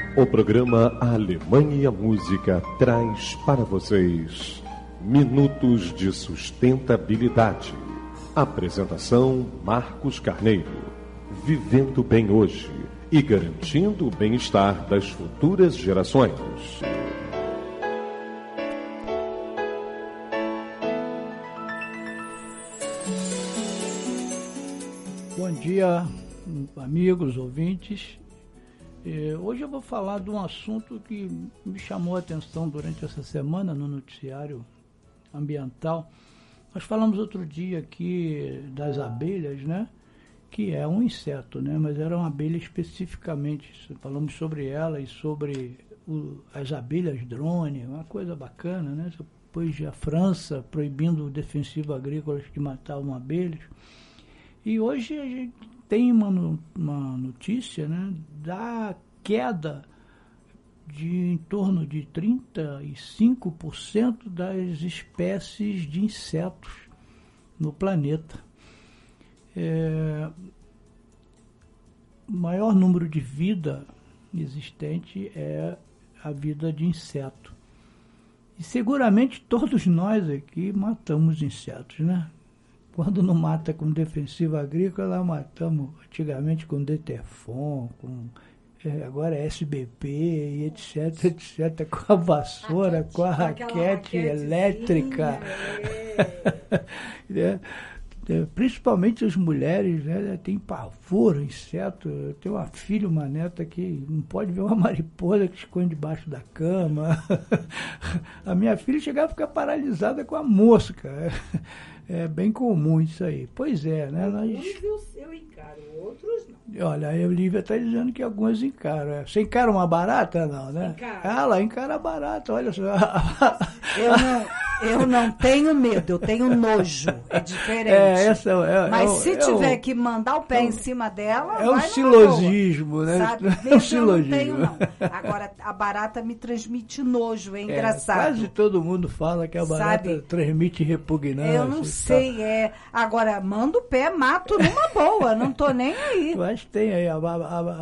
O programa A Alemanha e a Música traz para vocês Minutos de Sustentabilidade. Apresentação Marcos Carneiro. Vivendo bem hoje e garantindo o bem-estar das futuras gerações. Bom dia, amigos, ouvintes. Hoje eu vou falar de um assunto que me chamou a atenção durante essa semana no noticiário ambiental. Nós falamos outro dia aqui das abelhas, né? Que é um inseto, né? Mas era uma abelha especificamente. Falamos sobre ela e sobre as abelhas drone, uma coisa bacana, né? Depois a França proibindo o defensivo agrícola que matavam abelhas. E hoje a gente tem uma notícia, né, da queda de em torno de 35% das espécies de insetos no planeta. O maior número de vida existente é a vida de inseto. E seguramente todos nós aqui matamos insetos, né? Quando não mata com defensivo agrícola, matamos antigamente com Deterfon, agora é SBP, e etc, etc, com a vassoura, com a raquete elétrica. Principalmente as mulheres, né, têm pavor, inseto. Eu tenho uma filha, uma neta que não pode ver uma mariposa que esconde debaixo da cama. A minha filha chegava a ficar paralisada com a mosca. É bem comum isso aí. Pois é, né? Eu encaro, outros não. Olha, a Olivia está dizendo que alguns encaram. Você encara uma barata, não, né? Encaro. Ela encara a barata, olha só. Eu não tenho medo, eu tenho nojo. É diferente. Mas se tiver que mandar o pé em cima dela, é um silosismo, né? Sabe? É um silosismo. Eu não tenho, não. Agora, a barata me transmite nojo, é engraçado. Quase todo mundo fala que a barata transmite repugnância. Eu não sei, Agora, manda o pé, mato numa boa, não tô nem aí. Eu acho que tem aí, a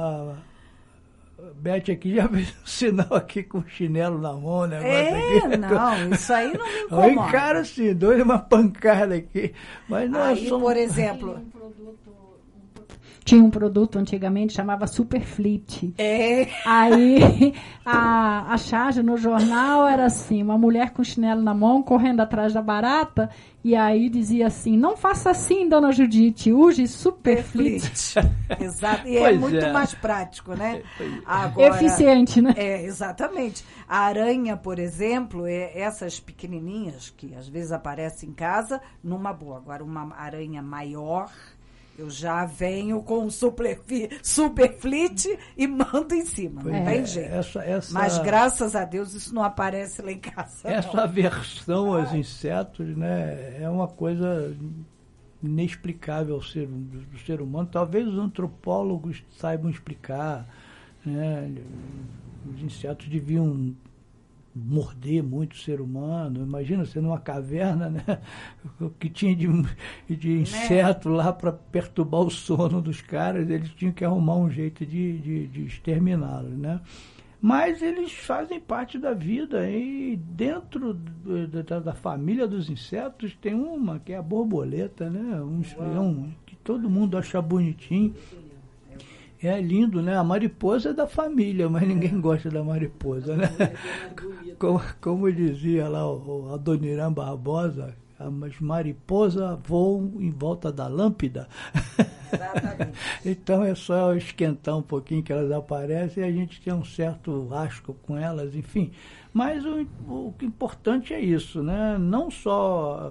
Beth aqui já fez um sinal aqui com o chinelo na mão, né? Não, isso aí não me incomoda. Eu encaro assim, dou uma pancada aqui. Mas nós aí, somos... por exemplo... Tinha um produto antigamente, chamava Superflit. É. Aí a charge no jornal era assim, uma mulher com chinelo na mão, correndo atrás da barata, e aí dizia assim, não faça assim, dona Judite, use Superflit. Exato, e é muito mais prático, né? Agora, eficiente, né? Exatamente. A aranha, por exemplo, essas pequenininhas, que às vezes aparecem em casa, numa boa. Agora, uma aranha maior... Eu já venho com o Superflit e mando em cima, não tem jeito. Mas graças a Deus isso não aparece lá em casa. Essa aversão aos insetos, né, é uma coisa inexplicável do ser humano. Talvez os antropólogos saibam explicar, né? Os insetos deviam morder muito o ser humano. Imagina você numa caverna, né? O que tinha de inseto lá para perturbar o sono dos caras, eles tinham que arrumar um jeito de exterminá-los, né? Mas eles fazem parte da vida e dentro da família dos insetos tem uma que é a borboleta, né? Que todo mundo acha bonitinho. É lindo, né? A mariposa é da família, mas ninguém gosta da mariposa, né? Como dizia lá o Adoniran Barbosa, as mariposas voam em volta da lâmpada. Exatamente. Então é só esquentar um pouquinho que elas aparecem e a gente tem um certo asco com elas, enfim. Mas o que é importante é isso, né? Não só...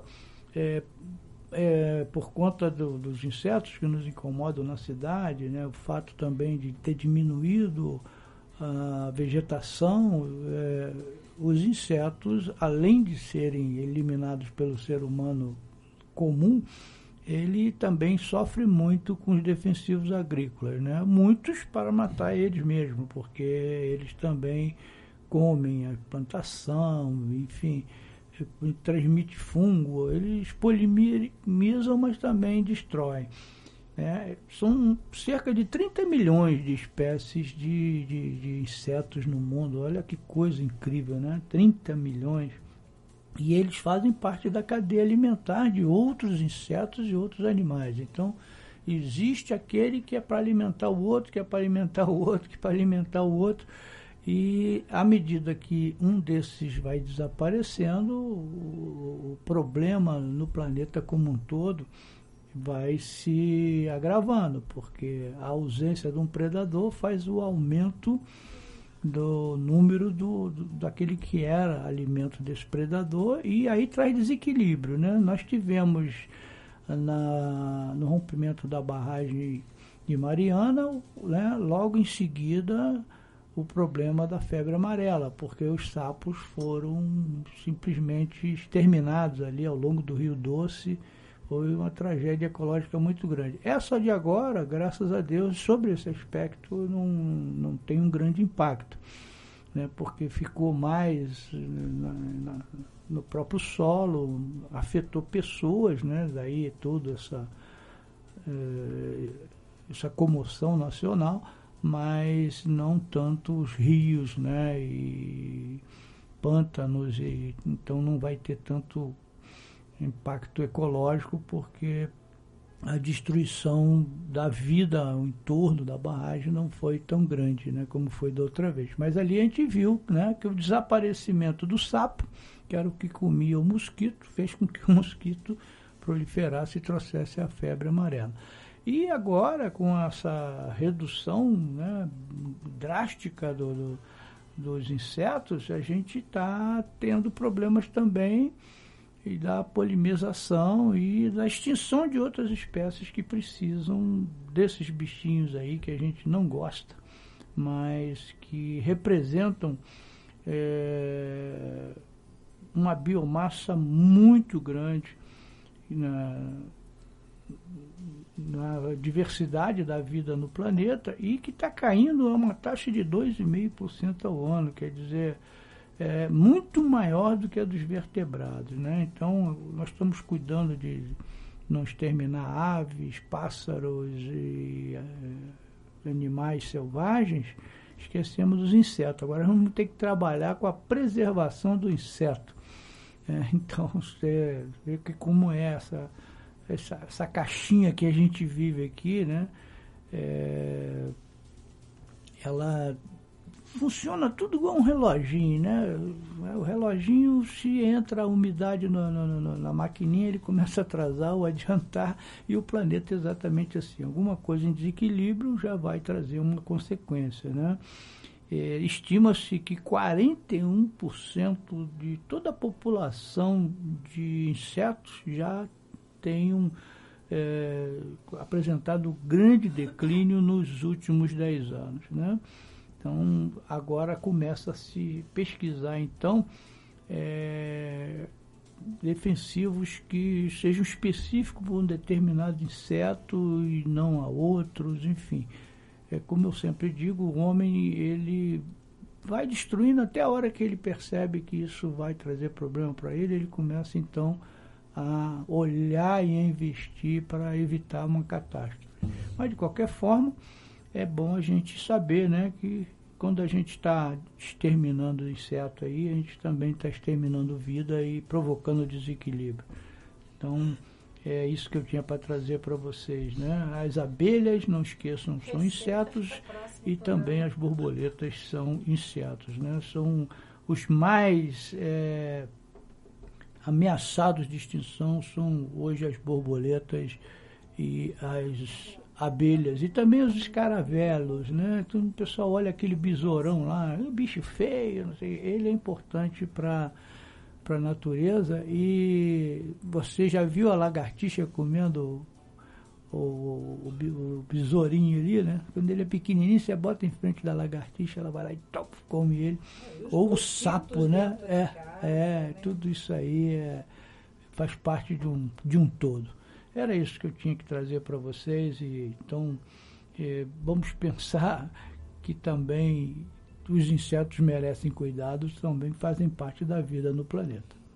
por conta dos insetos que nos incomodam na cidade, né, o fato também de ter diminuído a vegetação, os insetos, além de serem eliminados pelo ser humano comum, ele também sofre muito com os defensivos agrícolas, né? Muitos para matar eles mesmos, porque eles também comem a plantação, enfim... transmite fungo, eles polimizam, mas também destroem. São cerca de 30 milhões de espécies de insetos no mundo. Olha que coisa incrível, né? 30 milhões. E eles fazem parte da cadeia alimentar de outros insetos e outros animais. Então, existe aquele que é para alimentar o outro, que é para alimentar o outro, que é para alimentar o outro. E à medida que um desses vai desaparecendo, o problema no planeta como um todo vai se agravando, porque a ausência de um predador faz o aumento do número daquele que era alimento desse predador, e aí traz desequilíbrio, né? Nós tivemos no rompimento da barragem de Mariana, né, logo em seguida o problema da febre amarela, porque os sapos foram simplesmente exterminados ali ao longo do Rio Doce. Foi uma tragédia ecológica muito grande. Essa de agora, graças a Deus, sobre esse aspecto não tem um grande impacto, né, porque ficou mais no próprio solo, afetou pessoas, né, daí toda essa comoção nacional, mas não tanto os rios, né, e pântanos, então não vai ter tanto impacto ecológico, porque a destruição da vida ao entorno da barragem não foi tão grande, né, como foi da outra vez. Mas ali a gente viu, né, que o desaparecimento do sapo, que era o que comia o mosquito, fez com que o mosquito proliferasse e trouxesse a febre amarela. E agora, com essa redução, né, drástica dos insetos, a gente está tendo problemas também e da polinização e da extinção de outras espécies que precisam desses bichinhos aí que a gente não gosta, mas que representam uma biomassa muito grande na diversidade da vida no planeta, e que está caindo a uma taxa de 2,5% ao ano, quer dizer, muito maior do que a dos vertebrados, né? Então, nós estamos cuidando de não exterminar aves, pássaros e animais selvagens, esquecemos os insetos. Agora vamos ter que trabalhar com a preservação do inseto. Então, você vê que como é essa caixinha que a gente vive aqui, né? Ela funciona tudo igual um reloginho, né? O reloginho, se entra a umidade na maquininha, ele começa a atrasar ou adiantar, e o planeta é exatamente assim. Alguma coisa em desequilíbrio já vai trazer uma consequência, né? Estima-se que 41% de toda a população de insetos já tenham apresentado grande declínio nos últimos 10 anos, né? Então, agora começa a se pesquisar, então, defensivos que sejam específicos para um determinado inseto e não a outros, enfim. Como eu sempre digo, o homem, ele vai destruindo até a hora que ele percebe que isso vai trazer problema para ele, ele começa, então, a olhar e a investir para evitar uma catástrofe. Mas, de qualquer forma, é bom a gente saber, né, que quando a gente está exterminando o inseto aí, a gente também está exterminando vida e provocando desequilíbrio. Então, é isso que eu tinha para trazer para vocês, né? As abelhas, não esqueçam, são insetos, e também as borboletas são insetos, né? São os mais ameaçados de extinção, são hoje as borboletas e as abelhas, e também os escaravelos, né? Então o pessoal olha aquele besourão lá, um bicho feio, não sei, ele é importante para a natureza. E você já viu a lagartixa comendo o besourinho ali, né? Quando ele é pequenininho, você bota em frente da lagartixa, ela vai lá e come ele. Ou o sapo, né? Tudo isso aí faz parte de um todo. Era isso que eu tinha que trazer para vocês, e então vamos pensar que também os insetos merecem cuidados, também fazem parte da vida no planeta.